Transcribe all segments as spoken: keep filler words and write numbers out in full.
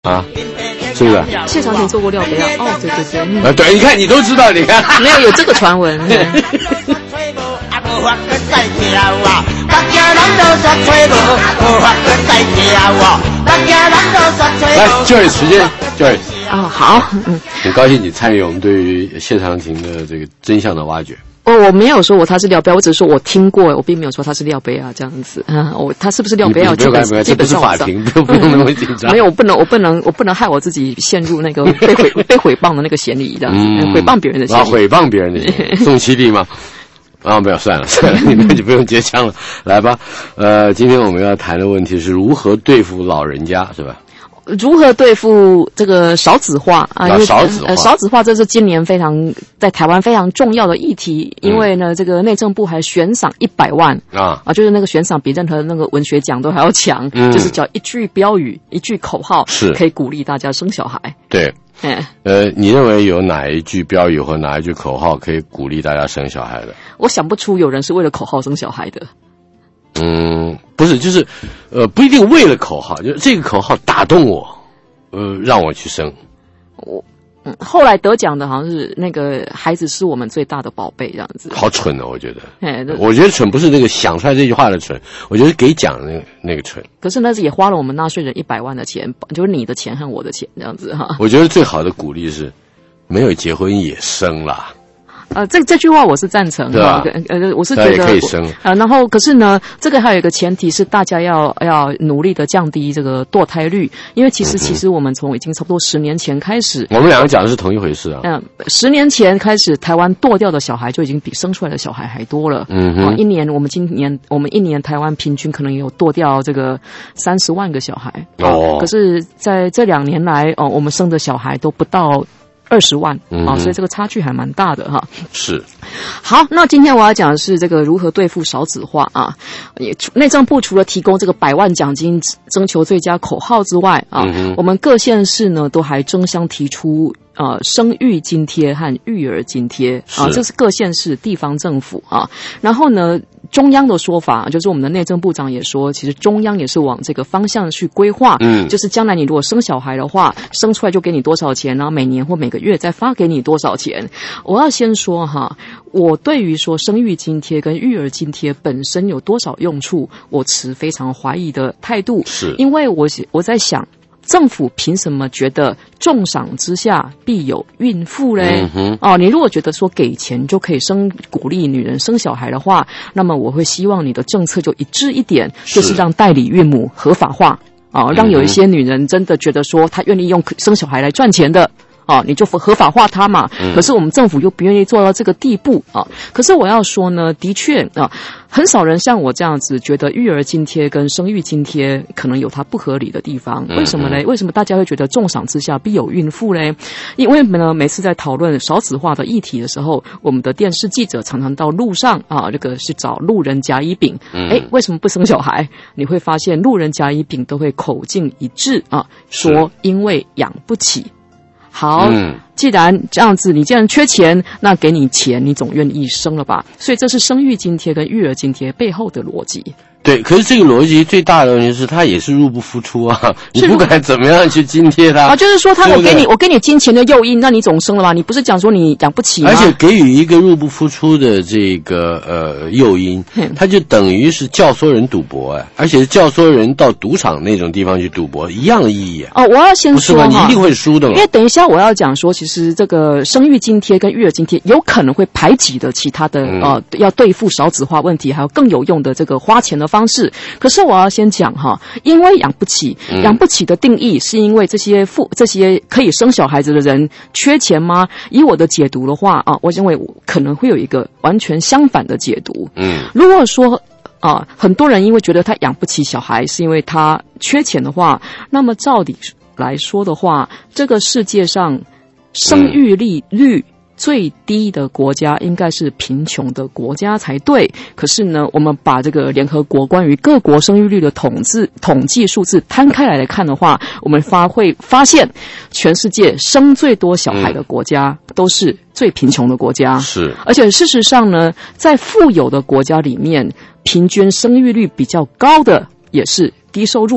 啊，是不是？ 谢长廷做过廖北啊？哦，对对对，嗯、 啊，对，你看你都知道，你看没有有这个传闻。 来 ，Joy 时间 ，Joy。 哦，好，嗯， 很高兴你参与我们对于谢长廷的这个真相的挖掘。 哦，我没有说我他是廖北，我只是说我听过，我并没有说他是廖北啊这样子。啊，我他是不是廖北啊？基本基本上我知道。 不用不用那么紧张。 没有，我不能，我不能，我不能害我自己陷入那个被毁被毁谤的那个嫌疑的，嗯，毁谤别人的嫌疑。 啊，毁谤别人的嫌疑，宋七力吗？啊，没有，算了算了，你们就不用接枪了。来吧，呃，今天我们要谈的问题是如何对付老人家，是吧？ 如何对付这个少子化啊？因为少子化， 呃，少子化这是今年非常在台湾非常重要的议题，因为呢，嗯、这个内政部还悬赏一百万啊啊，就是那个悬赏比任何那个文学奖都还要强，嗯、就是叫一句标语、一句口号，是可以鼓励大家生小孩。 对，嗯，呃，你认为有哪一句标语或哪一句口号可以鼓励大家生小孩的？ 我想不出有人是为了口号生小孩的。 嗯，不是，就是，呃，不一定为了口号，就是这个口号打动我，呃，让我去生。 我，嗯，后来得奖的好像是那个孩子是我们最大的宝贝，这样子。 好蠢哦，我觉得。哎，我觉得蠢不是那个想出来这句话的蠢，我觉得给奖的那个那个蠢。 可是那是也花了我们纳税人一百万的钱，就是你的钱和我的钱这样子哈。 我觉得最好的鼓励是，没有结婚也生啦。 呃，这这句话我是赞成的，啊、呃，我是觉得也可以生啊、呃。然后，可是呢，这个还有一个前提是大家要要努力的降低这个堕胎率，因为其实、嗯、其实我们从已经差不多十年前开始， 我们两个讲的是同一回事啊。 嗯、呃，十年前开始，台湾堕掉的小孩就已经比生出来的小孩还多了。嗯哼，啊、一年我们今年我们一年台湾平均可能有堕掉这个三十万个小孩。哦，可是在这两年来，哦，我们生的小孩都不到二十万啊、嗯哦，所以这个差距还蛮大的哈。 是。 好，那今天我要讲的是这个如何对付少子化啊。也内政部除了提供这个百万奖金征求最佳口号之外啊，嗯、我们各县市呢都还争相提出呃生育津贴和育儿津贴啊，这是各县市地方政府啊。然后呢，中央的说法就是我们的内政部长也说，其实中央也是往这个方向去规划，嗯，就是将来你如果生小孩的话，生出来就给你多少钱，然后每年或每个月再发给你多少钱。我要先说哈，我对于说生育津贴跟育儿津贴本身有多少用处，我持非常怀疑的态度，是因为我我在想，政府凭什么觉得重赏之下必有孕妇嘞？嗯、哦，你如果觉得说给钱就可以生鼓励女人生小孩的话，那么我会希望你的政策就一致一点，就是让代理孕母合法化啊、哦，让有一些女人真的觉得说她愿意用生小孩来赚钱的。哦，你就合法化它嘛。嗯、可是我们政府又不愿意做到这个地步啊。可是我要说呢，的确啊，很少人像我这样子觉得育儿津贴跟生育津贴可能有它不合理的地方。为什么呢？为什么大家会觉得重赏之下必有孕妇呢？因为呢，每次在讨论少子化的议题的时候，我们的电视记者常常到路上啊，这个去找路人甲乙丙。哎、嗯，为什么不生小孩？你会发现路人甲乙丙都会口径一致啊，说因为养不起。好，嗯，既然这样子，你既然缺钱，那给你钱，你总愿意生了吧？所以这是生育津贴跟育儿津贴背后的逻辑。 对，可是这个逻辑最大的问题是，它也是入不敷出啊！你不管怎么样去津贴它啊， 就是说他，我给你，我给你金钱的诱因，那你总生了吧？你不是讲说你养不起吗？ 而且给予一个入不敷出的这个呃诱因，它就等于是教唆人赌博哎，而且是教唆人到赌场那种地方去赌博，一样的意义啊。 哦，我要先说哈， 你一定会输的嘛。 因为等一下我要讲说，其实这个生育津贴跟育儿津贴有可能会排挤的其他的、嗯、呃，要对付少子化问题，还有更有用的这个花钱的方式。可是我要先讲哈，因为养不起，养不起的定义是因为这些父这些可以生小孩子的人缺钱吗？以我的解读的话啊，我认为可能会有一个完全相反的解读。嗯，如果说啊，很多人因为觉得他养不起小孩是因为他缺钱的话，那么照理来说的话，这个世界上生育率率最低的国家应该是贫穷的国家才对。可是呢，我们把这个联合国关于各国生育率的统计统计数字摊开来来看的话，我们发会发现，全世界生最多小孩的国家都是最贫穷的国家。是，而且事实上呢，在富有的国家里面，平均生育率比较高的也是低收入户。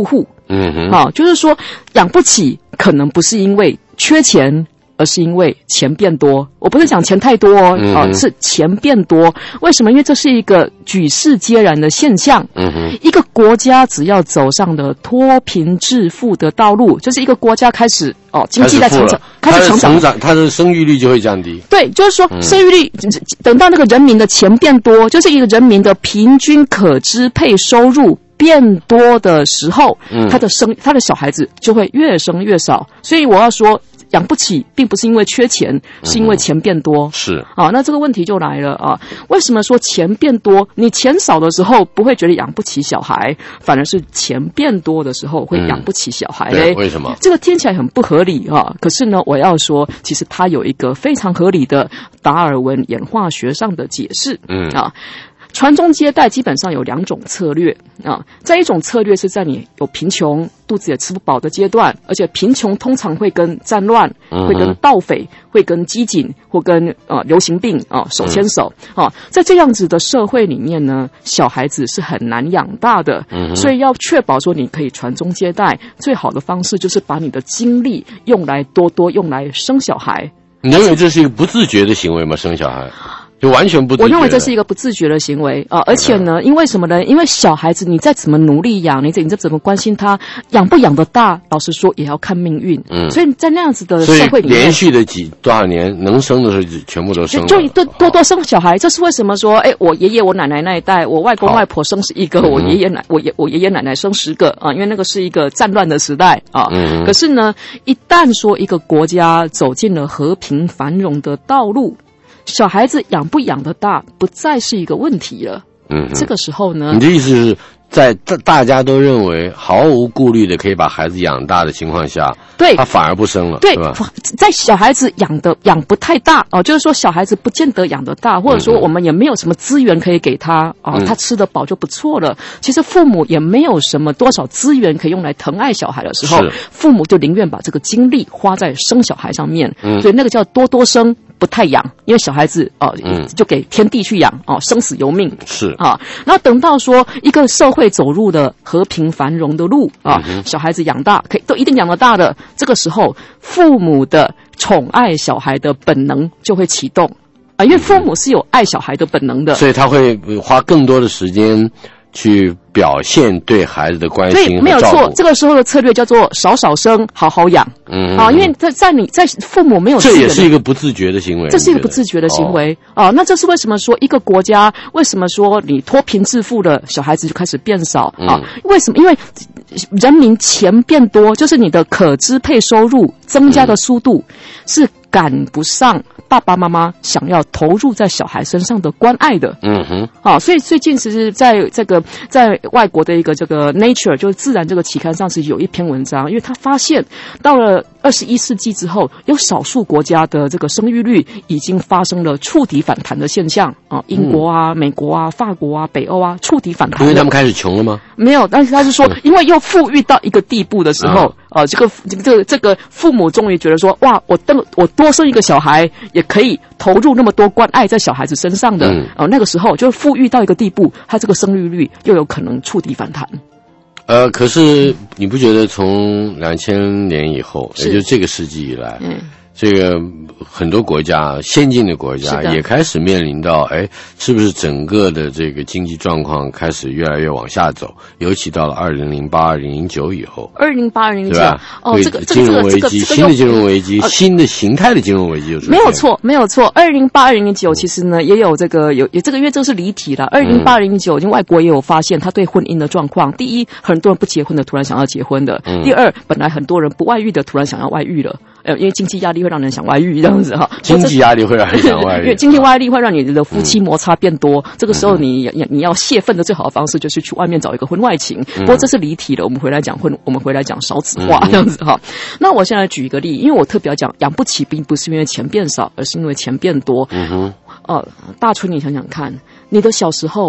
嗯哼， 好、啊，就是说养不起，可能不是因为缺钱。而是因为钱变多，我不是讲钱太多哦， 嗯啊，是钱变多。为什么？因为这是一个举世皆然的现象。 嗯哼， 一个国家只要走上了脱贫致富的道路，就是一个国家开始哦，经济在成长，开始成长， 成长，它的生育率就会降低。 对，就是说生育率、嗯、等到那个人民的钱变多，就是一个人民的平均可支配收入变多的时候，嗯，他的生他的小孩子就会越生越少。所以我要说。养不起，并不是因为缺钱，是因为钱变多。 嗯、是啊，那这个问题就来了啊！为什么说钱变多？你钱少的时候不会觉得养不起小孩，反而是钱变多的时候会养不起小孩嘞？ 嗯、为什么？ 这个听起来很不合理啊！可是呢，我要说，其实它有一个非常合理的达尔文演化学上的解释。嗯啊。传宗接代基本上有两种策略啊，在一种策略是在你有贫穷、肚子也吃不饱的阶段，而且贫穷通常会跟战乱、嗯、会跟盗匪、会跟饥馑或跟呃流行病啊手牵手、嗯、啊，在这样子的社会里面呢，小孩子是很难养大的，嗯、所以要确保说你可以传宗接代，最好的方式就是把你的精力用来多多用来生小孩。 你认为这是一个不自觉的行为吗？生小孩？就完全不自觉。 我认为这是一个不自觉的行为啊、呃，而且呢，因为什么呢？因为小孩子你再怎么努力养，你你再怎么关心他，养不养得大，老实说也要看命运。嗯，所以在那样子的社会里面， 连续的几多少年能生的时候全部都生了， 就多多多生小孩。这是为什么说？哎，我爷爷我奶奶那一代，我外公外婆生十一个，我爷爷奶我爷我爷爷奶奶生十个啊，因为那个是一个战乱的时代啊。嗯，可是呢，一旦说一个国家走进了和平繁荣的道路。小孩子养不养得大，不再是一个问题了。嗯，这个时候呢， 你的意思是在大家都认为毫无顾虑的可以把孩子养大的情况下， 对， 他反而不生了， 对吧？ 在小孩子养的养不太大哦，就是说小孩子不见得养得大，或者说我们也没有什么资源可以给他哦，嗯、他吃得饱就不错了。其实父母也没有什么多少资源可以用来疼爱小孩的时候，父母就宁愿把这个精力花在生小孩上面，嗯、所以那个叫多多生。不太养，因为小孩子哦、呃嗯，就给天地去养哦，生死由命是啊。然后等到说一个社会走入了和平繁荣的路啊，嗯、小孩子养大可以都一定养得大的，这个时候父母的宠爱小孩的本能就会启动啊，因为父母是有爱小孩的本能的， 所以他会花更多的时间去表现对孩子的关心和照顾。 对，没有错。这个时候的策略叫做少少生，好好养。嗯啊，因为在在你在父母没有资源， 这也是一个不自觉的行为。 这是一个不自觉的行为、哦、啊。那这是为什么说一个国家为什么说你脱贫致富的小孩子就开始变少啊？嗯、为什么？因为人民钱变多，就是你的可支配收入增加的速度是赶不上爸爸妈妈想要投入在小孩身上的关爱的。嗯哼。啊，所以最近其实在这个在外国的一个这个 Nature 就是自然这个期刊上是有一篇文章，因为他发现到了二十一世纪之后，有少数国家的这个生育率已经发生了触底反弹的现象啊，英国啊、嗯、美国啊、法国啊、北欧啊触底反弹。 因为他们开始穷了吗？ 没有，但是他是说，因为又富裕到一个地步的时候，啊、呃，这个这个这个父母终于觉得说，哇，我等我多生一个小孩也可以投入那么多关爱在小孩子身上的，嗯、呃，那个时候就富裕到一个地步，他这个生育率又有可能触底反弹。 呃，可是你不觉得从两千年以后，也就这个世纪以来，嗯，这个很多国家，先进的国家也开始面临到，哎，是不是整个的这个经济状况开始越来越往下走？尤其到了二零零八、二零零九以后， 二零零八、二零零九， 哦，这个金融危机、新的金融危机、新的形态的金融危机就出现。 没有错，没有错。二零零八、二零零九其实呢也有这个有有这个，因为这个是离题了。二零零八、二零零九，因为外国也有发现他对婚姻的状况：第一，很多人不结婚的突然想要结婚的；第二，本来很多人不外遇的突然想要外遇了。呃，因为经济压力会让人想外遇，这样子哈。 经济压力会让人想外遇， 因为经济压力会让你的夫妻摩擦变多。嗯、这个时候你，你你要泄愤的最好的方式就是去外面找一个婚外情。嗯、不过这是离题了，我们回来讲婚，我们回来讲少子化、嗯、这样子哈。那我现在举一个例，因为我特别要讲养不起，并不是因为钱变少，而是因为钱变多。嗯哼。呃，大春，你想想看，你的小时候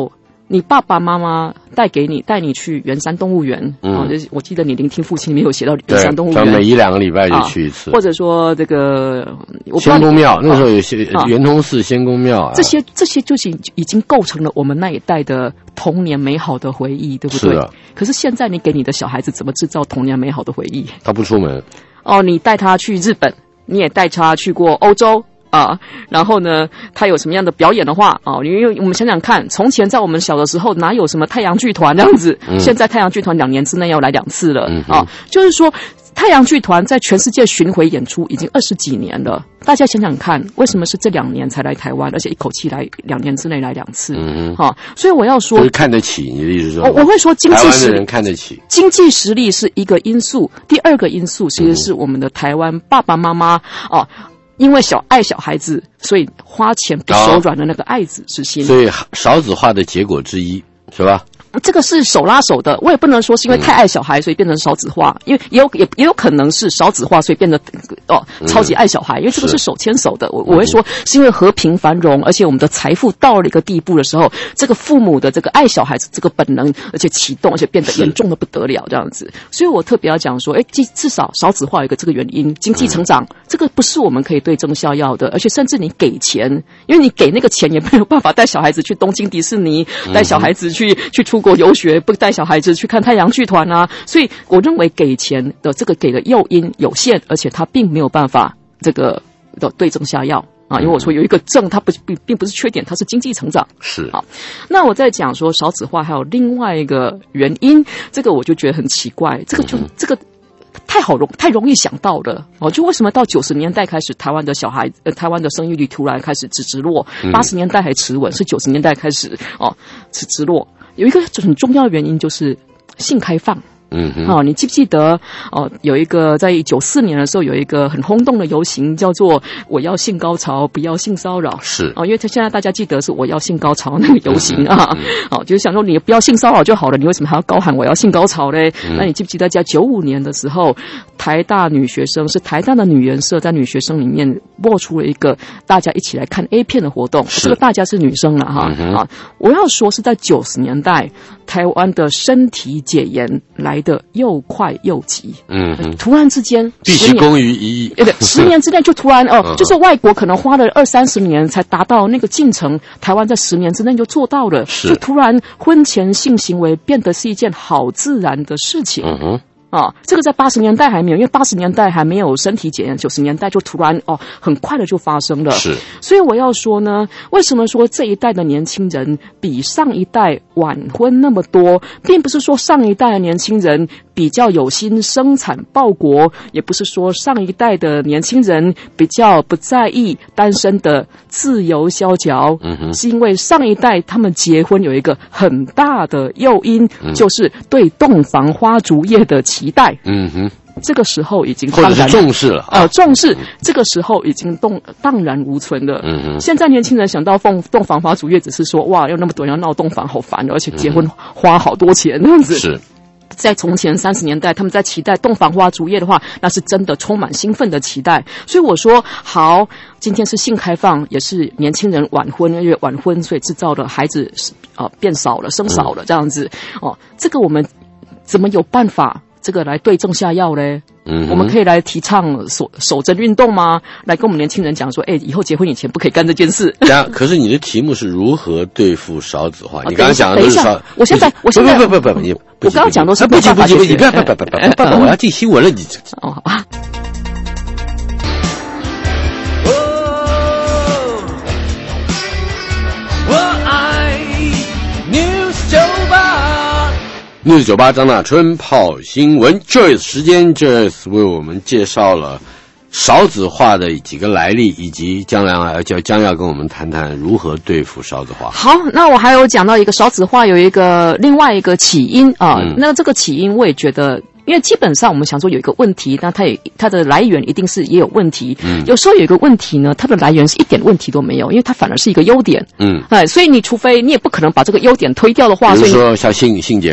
你爸爸妈妈带给你带你去圆山动物园，嗯、啊，我记得你聆听父亲里面有写到圆山动物园， 每一两个礼拜就去一次， 啊、或者说这个仙公庙，那时候有些圆通寺仙公庙、啊， 这些这些就是已经构成了我们那一代的童年美好的回忆，对不对？ 是的。 可是现在你给你的小孩子怎么制造童年美好的回忆？ 他不出门。 哦，你带他去日本，你也带他去过欧洲。啊，然后呢，他有什么样的表演的话，啊，因为我们想想看，从前在我们小的时候，哪有什么太阳剧团这样子？嗯、现在太阳剧团两年之内要来两次了，嗯、啊，就是说，太阳剧团在全世界巡回演出已经二十几年了。大家想想看，为什么是这两年才来台湾，而且一口气来两年之内来两次？嗯嗯，啊，所以我要说， 就是看得起，你的意思是说， 我我会说经济实力，台湾的人看得起， 经济实力是一个因素，第二个因素其实是我们的台湾爸爸妈妈啊。因为小爱小孩子，所以花钱不手软的那个爱子之心， 所以少子化的结果之一是吧？ 这个是手拉手的，我也不能说是因为太爱小孩所以变成少子化，因为也有也也有可能是少子化所以变得哦超级爱小孩，因为这个是手牵手的。我我会说是因为和平繁荣，而且我们的财富到了一个地步的时候，这个父母的这个爱小孩子这个本能，而且启动，而且变得严重的不得了这样子。所以我特别要讲说，哎，至少少子化有一个这个原因，经济成长，这个不是我们可以对症下药的，而且甚至你给钱，因为你给那个钱也没有办法带小孩子去东京迪士尼，带小孩子去去出国游学，不带小孩子去看太阳剧团啊，所以我认为给钱的这个给的诱因有限，而且它并没有办法这个的对症下药啊。因为我说有一个症，它不并并不是缺点，它是经济成长。 是好，那我在讲说少子化还有另外一个原因，这个我就觉得很奇怪，这个就、嗯、这个。太好容太容易想到了哦，就为什么到九十年代开始，台湾的小孩呃，台湾的生育率突然开始直直落，八十年代还持稳，是九十年代开始哦直直落。有一个很重要的原因就是性开放。嗯，哦，你记不记得哦？有一个在九四年的时候，有一个很轰动的游行，叫做“我要性高潮，不要性骚扰”。 是哦，因为他现在大家记得是“我要性高潮”那个游行啊，嗯嗯、哦，就是想说你不要性骚扰就好了，你为什么还要高喊“我要性高潮”嘞？嗯、那你记不记得在九五年的时候，台大女学生是台大的女研社在女学生里面播出了一个大家一起来看 A 片的活动，这个大家是女生了哈、嗯、啊！我要说是在九十年代，台湾的身体解严来的又快又急，嗯，突然之间必须功于一役， 对，十年之内就突然哦，就是外国可能花了二三十年才达到那个进程，台湾在十年之内就做到了，就突然婚前性行为变得是一件好自然的事情。嗯哼。啊，这个在八十年代还没有，因为八十年代还没有身体检验，九十年代就突然哦，很快的就发生了。 是， 所以我要说呢，为什么说这一代的年轻人比上一代晚婚那么多，并不是说上一代的年轻人比较有心生产报国，也不是说上一代的年轻人比较不在意单身的自由消嚼，嗯哼，是因为上一代他们结婚有一个很大的诱因，嗯、就是对洞房花烛夜的期待，嗯哼，这个时候已经或者是重视了， 呃，重视、嗯、这个时候已经动荡然无存了。嗯哼，现在年轻人想到洞洞房花烛夜，只是说哇，要那么多人要闹洞房，好烦，而且结婚花好多钱那样子。 是。 在从前三十年代，他们在期待洞房花烛夜的话，那是真的充满兴奋的期待。所以我说，好，今天是性开放，也是年轻人晚婚，因为晚婚，所以制造的孩子啊、呃、变少了，生少了这样子。哦，这个我们怎么有办法这个来对症下药嘞？嗯，我们可以来提倡守守贞运动吗？来跟我们年轻人讲说，哎、欸，以后结婚以前不可以干这件事。 对啊，可是你的题目是如何对付少子化？哦、你刚刚讲的都是少， 我现在我现在不不不不，你我刚刚讲都是不急不急不急，你不要不不不不不，我要进新闻了，你哦好吧。 News 九八张大春泡新闻 Joyce 时间 Joyce 为我们介绍了少子化的几个来历，以及将来将将要跟我们谈谈如何对付少子化。 好，那我还有讲到一个少子化有一个另外一个起因啊、嗯，那这个起因我也觉得。因为基本上我们想说有一个问题，那它也它的来源一定是也有问题。嗯，有时候有一个问题呢，它的来源是一点问题都没有，因为它反而是一个优点。嗯，哎，所以你除非你也不可能把这个优点推掉的话， 比如说像性性解放，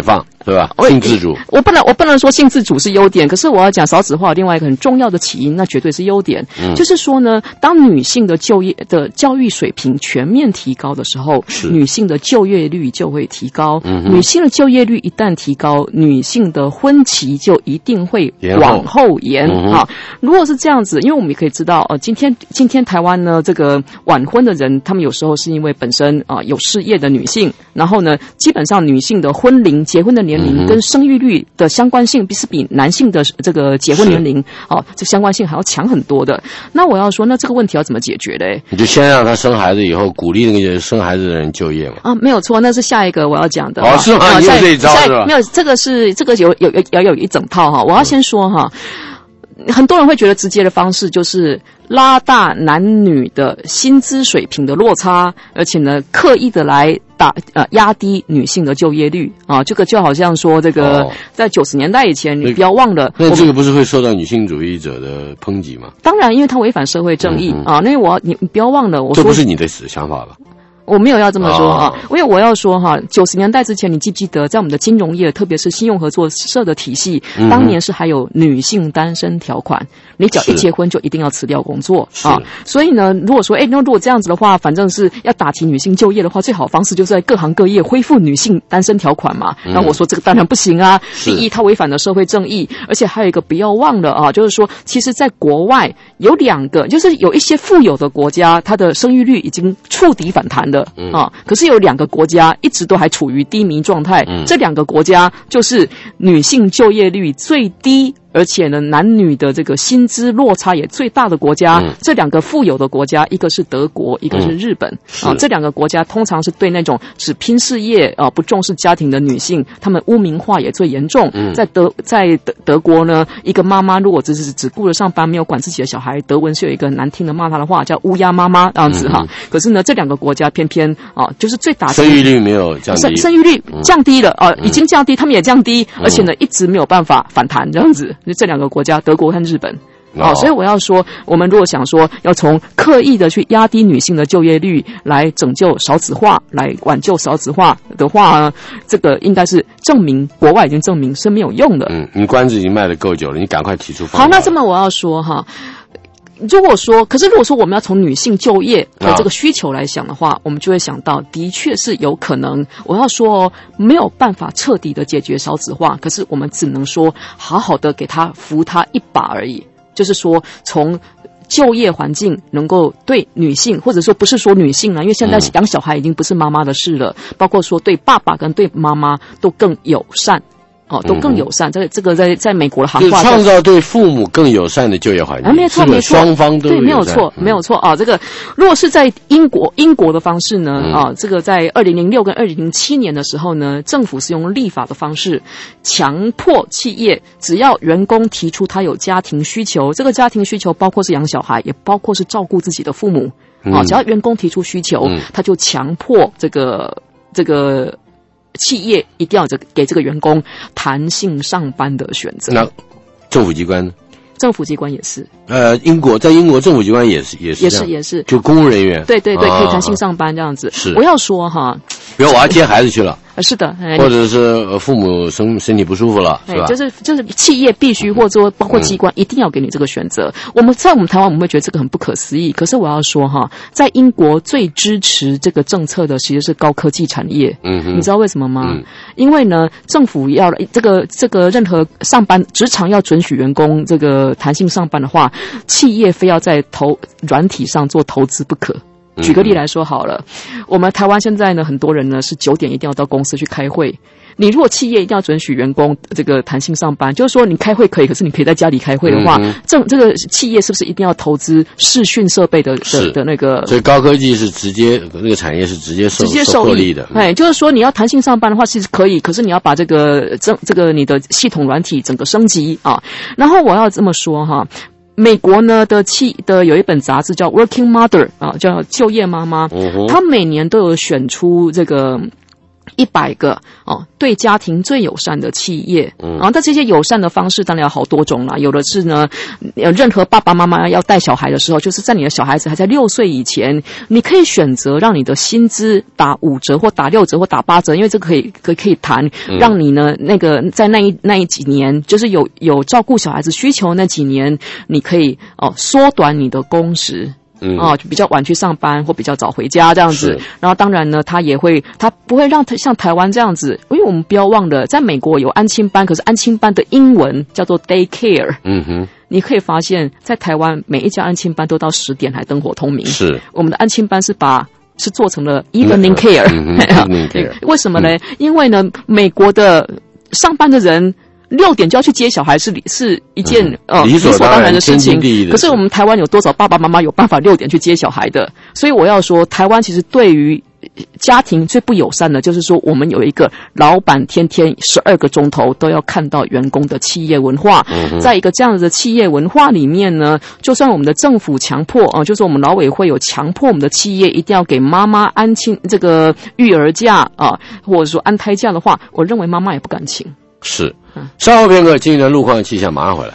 对吧？性自主， 我不能我不能说性自主是优点，可是我要讲少子化另外一个很重要的起因，那绝对是优点。嗯，就是说呢，当女性的就业的教育水平全面提高的时候，女性的就业率就会提高。嗯，女性的就业率一旦提高，女性的婚期就一定会往后延啊。如果是这样子，因为我们也可以知道，呃，今天今天台湾呢，这个晚婚的人，他们有时候是因为本身啊、呃、有事业的女性，然后呢，基本上女性的婚龄、结婚的年龄跟生育率的相关性，是比男性的这个结婚年龄哦，这相关性还要强很多的。那我要说，那这个问题要怎么解决嘞？ 你就先让他生孩子，以后鼓励那个生孩子的人就业嘛。 啊，没有错，那是下一个我要讲的。 哦，是吗？你有这一招是吧？ 没有，这个是这个有有有要有一整套哈。我要先说哈。很多人会觉得直接的方式就是拉大男女的薪资水平的落差，而且呢，刻意的来打呃压低女性的就业率啊，这个就好像说这个、哦、在九十年代以前，你不要忘了， 那这个不是会受到女性主义者的抨击吗？ 当然，因为它违反社会正义、嗯、啊。那我你你不要忘了，我说这不是你的想法吧？ 我没有要这么说啊，因为我要说哈，九十年代之前，你记不记得，在我们的金融业，特别是信用合作社的体系，嗯、当年是还有女性单身条款，你只要一结婚就一定要辞掉工作啊。所以呢，如果说，哎，那如果这样子的话，反正是要打击女性就业的话，最好的方式就是在各行各业恢复女性单身条款嘛。嗯、那我说这个当然不行啊，第一，它违反了社会正义，而且还有一个不要忘了啊，就是说，其实在国外有两个，就是有一些富有的国家，它的生育率已经触底反弹。嗯、啊，可是有两个国家一直都还处于低迷状态，嗯、这两个国家就是女性就业率最低，而且呢，男女的这个薪资落差也最大的国家，嗯、这两个富有的国家，一个是德国，一个是日本。嗯、啊，这两个国家通常是对那种只拼事业啊不重视家庭的女性，她们污名化也最严重。嗯、在德在德德国呢，一个妈妈如果只是只顾着上班，没有管自己的小孩，德文是有一个难听的骂她的话，叫乌鸦妈妈这样子哈。嗯、可是呢，这两个国家偏偏啊，就是最打击生育率没有降低， 生生育率降低了啊，嗯、已经降低，他们也降低，嗯、而且呢，一直没有办法反弹这样子。就这两个国家，德国和日本。哦，所以我要说，我们如果想说要从刻意的去压低女性的就业率来拯救少子化，来挽救少子化的话呢，这个应该是证明国外已经证明是没有用的。 嗯，你关子已经卖得够久了，你赶快提出方法。 好，那这么我要说哈。如果说，可是如果说我们要从女性就业的这个需求来想的话，啊、我们就会想到，的确是有可能。我要说哦，没有办法彻底的解决少子化，可是我们只能说好好的给他扶他一把而已。就是说，从就业环境能够对女性，或者说不是说女性啊，因为现在养小孩已经不是妈妈的事了，包括说对爸爸跟对妈妈都更友善。哦，都更友善。这个这个在在美国的行话， 就创造对父母更友善的就业环境。 啊，没错，没错， 双方都对，没有错，没有错啊。这个如果是在英国英国的方式呢，嗯、啊，这个在二零零六跟二零零七年的时候呢，政府是用立法的方式，强迫企业只要员工提出他有家庭需求，这个家庭需求包括是养小孩，也包括是照顾自己的父母。嗯、啊，只要员工提出需求，嗯、他就强迫这个这个。企业一定要给这个员工弹性上班的选择。 那政府机关呢？ 政府机关也是。 呃，英国在英国政府机关也是也是也是也是， 就公务人员。 对对对，可以弹性上班这样子。 是， 我要说哈， 比如我要接孩子去了。 呃，是的， 或者是父母身身体不舒服了，是吧？ 就是就是企业必须，或者说包括机关一定要给你这个选择。嗯、我们在我们台湾我们会觉得这个很不可思议，可是我要说哈，在英国最支持这个政策的其实是高科技产业。嗯哼，你知道为什么吗？嗯、因为呢，政府要这个这个任何上班职场要准许员工这个弹性上班的话，企业非要在投软体上做投资不可。举个例来说好了，我们台湾现在呢，很多人呢是九点一定要到公司去开会。你如果企业一定要准许员工这个弹性上班，就是说你开会可以，可是你可以在家里开会的话，嗯、这这个企业是不是一定要投资视讯设备的的的那个？ 所以高科技是直接那个产业是直接受直接受获利的。 哎，就是说你要弹性上班的话，其实可以，可是你要把这个这这个你的系统软体整个升级啊。然后我要这么说哈。美国呢的企的有一本杂志叫 Working Mother 啊，叫就业妈妈，它每年都有选出这个一百个哦，对家庭最友善的企业，嗯，然后但这些友善的方式当然有好多种啦。有的是呢，任何爸爸妈妈要带小孩的时候，就是在你的小孩子还在六岁以前，你可以选择让你的薪资打五折或打六折或打八折，因为这个可以可以可以谈，让你呢那个在那一那一几年，就是有有照顾小孩子需求那几年，你可以哦缩短你的工时。嗯，哦，就比较晚去上班或比较早回家这样子。然后当然呢，他也会，他不会让他像台湾这样子，因为我们不要忘了，在美国有安亲班，可是安亲班的英文叫做 daycare。嗯哼，你可以发现，在台湾每一家安亲班都到十点还灯火通明。是，我们的安亲班是把是做成了 evening care。嗯，evening care。为什么呢？嗯，因为呢，美国的上班的人。六点就要去接小孩是是一件、嗯、呃理所当然的事情，可是我们台湾有多少爸爸妈妈有办法六点去接小孩的？所以我要说，台湾其实对于家庭最不友善的，就是说我们有一个老板天天十二个钟头都要看到员工的企业文化，嗯、在一个这样子的企业文化里面呢，就算我们的政府强迫啊、呃，就是我们劳委会有强迫我们的企业一定要给妈妈安亲这个育儿假啊、呃，或者说安胎假的话，我认为妈妈也不敢请。 是，稍后片刻，今天的路况气象马上回来。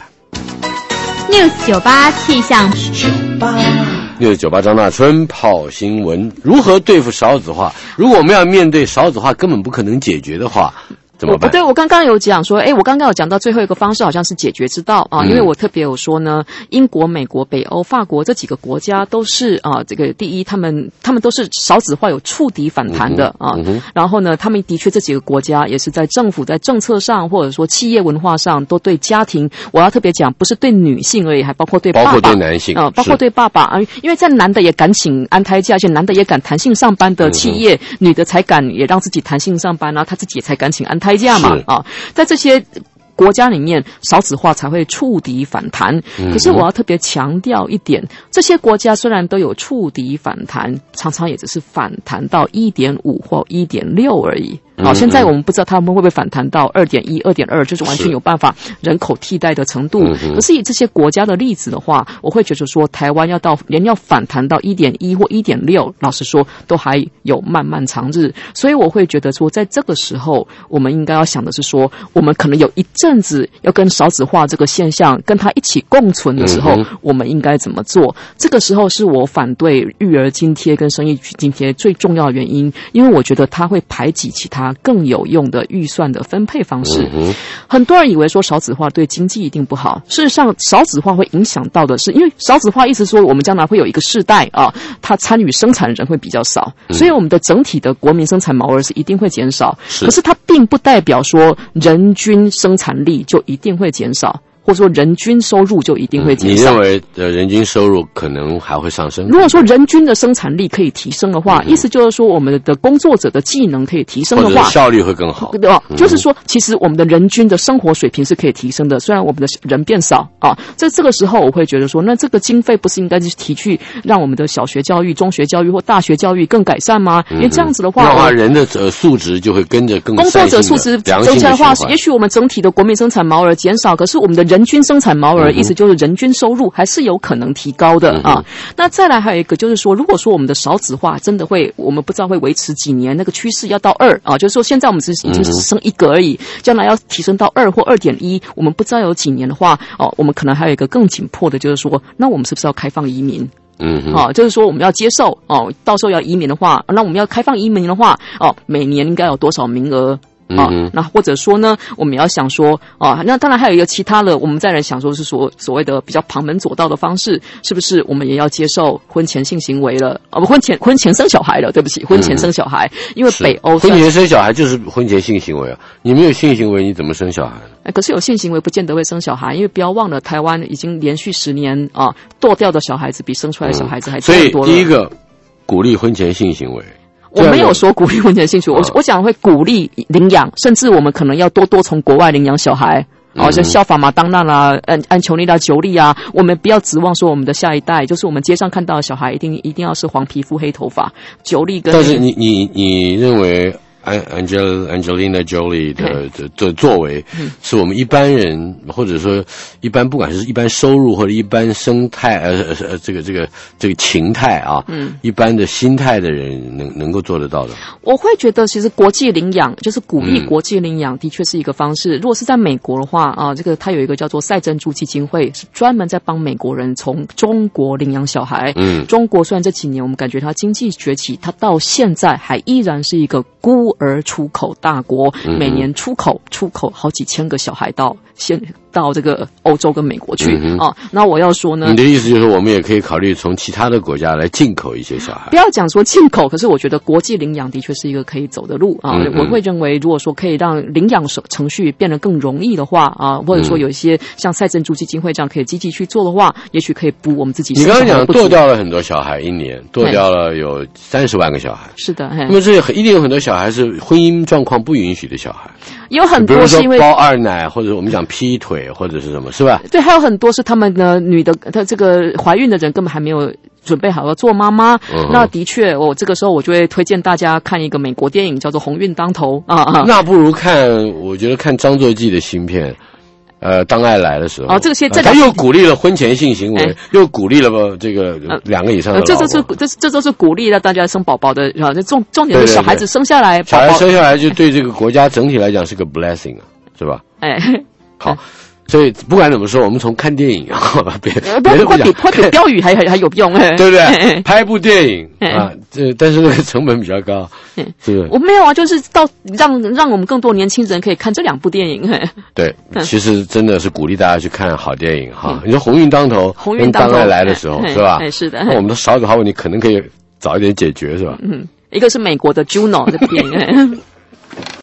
News 九八气象九八 News 九八张大春泡新闻，如何对付少子化？如果我们要面对少子化根本不可能解决的话，怎么办？ 对，我刚刚有讲说，哎，我刚刚有讲到最后一个方式好像是解决之道啊，因为我特别有说呢，英国、美国、北欧、法国这几个国家都是啊，这个第一，他们他们都是少子化有触底反弹的啊，嗯、然后呢，他们的确这几个国家也是在政府在政策上或者说企业文化上都对家庭，我要特别讲，不是对女性而已，还包括对爸爸， 包括对男性啊，包括对爸爸啊，因为在男的也敢请安胎假，而且男的也敢弹性上班的企业，嗯、女的才敢也让自己弹性上班，然后他自己也才敢请安胎假嘛啊，在这些国家里面，少子化才会触底反弹。可是我要特别强调一点，这些国家虽然都有触底反弹，常常也只是反弹到 一点五 或 一点六 而已。好，现在我们不知道他们会不会反弹到 二点一、二点二， 就是完全有办法人口替代的程度。可是以这些国家的例子的话，我会觉得说台湾要到连要反弹到 一点一 或 一点六， 老实说都还有漫漫长日。所以我会觉得说在这个时候我们应该要想的是说，我们可能有一阵子要跟少子化这个现象跟它一起共存的时候，我们应该怎么做？这个时候是我反对育儿津贴跟生育津贴最重要的原因，因为我觉得它会排挤其他更有用的预算的分配方式。嗯、很多人以为说少子化对经济一定不好，事实上少子化会影响到的是，因为少子化意思说我们将来会有一个世代啊，他参与生产的人会比较少，嗯、所以我们的整体的国民生产毛额是一定会减少。是，可是它并不代表说人均生产力就一定会减少。或者说人均收入就一定会减少。 你认为呃人均收入可能还会上升？ 如果说人均的生产力可以提升的话，嗯、意思就是说我们的工作者的技能可以提升的话， 效率会更好， 对吧？嗯、就是说，其实我们的人均的生活水平是可以提升的，虽然我们的人变少啊。在这个时候，我会觉得说，那这个经费不是应该去提去让我们的小学教育、中学教育或大学教育更改善吗？嗯、因为这样子的话， 那话人的呃素质就会跟着更工作者素质增加的话，也许我们整体的国民生产毛额减少，可是我们的人均生产毛额意思就是人均收入还是有可能提高的啊。那再来还有一个就是说，如果说我们的少子化真的会，我们不知道会维持几年，那个趋势要到二啊，就是说现在我们只已经是生一个而已，将来要提升到二或二点一，我们不知道有几年的话，哦，我们可能还有一个更紧迫的，就是说，那我们是不是要开放移民？嗯，好、哦，就是说我们要接受哦，到时候要移民的话，那我们要开放移民的话，哦，每年应该有多少名额？啊，那或者说呢，我们要想说，啊，那当然还有一个其他的，我们再来想说是所所谓的比较旁门左道的方式，是不是我们也要接受婚前性行为了？啊，不，婚前婚前生小孩了，对不起，婚前生小孩，嗯、因为北欧婚前生小孩就是婚前性行为啊，你没有性行为，你怎么生小孩呢？ 哎，可是有性行为不见得会生小孩，因为不要忘了，台湾已经连续十年啊堕掉的小孩子比生出来的小孩子还多了、嗯。 所以第一个鼓励婚前性行为。 我没有说鼓励婚前性行为，我我讲会鼓励领养，甚至我们可能要多多从国外领养小孩，哦，像效法马当娜啦、安安琼丽啦、裘丽啊，我们不要指望说我们的下一代，就是我们街上看到的小孩一定一定要是黄皮肤黑头发，裘丽跟。 但是你你你认为 Angel Angelina Jolie 的的的作为，是我们一般人或者说一般不管是一般收入或者一般生态呃呃这个这个这个情态啊，嗯，一般的心态的人能能够做得到的。 我会觉得其实国际领养就是鼓励国际领养的确是一个方式。嗯、如果是在美国的话啊，这个它有一个叫做赛珍珠基金会，是专门在帮美国人从中国领养小孩。嗯，中国虽然这几年我们感觉它经济崛起，它到现在还依然是一个孤儿出口大国，嗯、每年出口出口好几千个小孩到现到这个欧洲跟美国去、嗯、啊。那我要说呢， 你的意思就是我们也可以考虑从其他的国家来进口一些小孩。 不要讲说进口，可是我觉得国际领养的确是一个可以走的路啊。嗯、我会认为，如果说可以让领养程序变得更容易的话啊，或者说有一些像赛珍珠基金会这样可以积极去做的话，也许可以补我们自己。 你刚刚讲剁掉了很多小孩，一年剁掉了有三十万个小孩。 是的， 那么这一定有很多小孩是婚姻状况不允许的小孩。 有很多是因为包二奶，或者我们讲劈腿，或者是什么，是吧？ 对，还有很多是他们呢，女的，她这个怀孕的人根本还没有准备好要做妈妈。嗯、那的确，我、哦、这个时候我就会推荐大家看一个美国电影，叫做《鸿运当头》啊啊。 那不如看，我觉得看张作骥的新片。呃，当爱来的时候， 哦，这个些这他又鼓励了婚前性行为，哎、又鼓励了这个两个以上的老婆、 呃，这就是这这都是鼓励了大家生宝宝的啊。这重重点是小孩子生下来， 对对对小孩生下来就对这个国家整体来讲是个 blessing 啊，是吧？哎，好。所以不管怎么说，我们从看电影啊，别别的不讲， 会比标语还还还有用， 对不对？拍部电影啊，这但是那个成本比较高，是不是？ 我没有啊，就是到让让我们更多年轻人可以看这两部电影。 对，其实真的是鼓励大家去看好电影哈。你说鸿运当头， 鸿运当头爱来的时候是吧？ 哎，是的。 那我们的少子化问题可能可以早一点解决，是吧？ 嗯，一个是美国的 Juno 这部电影。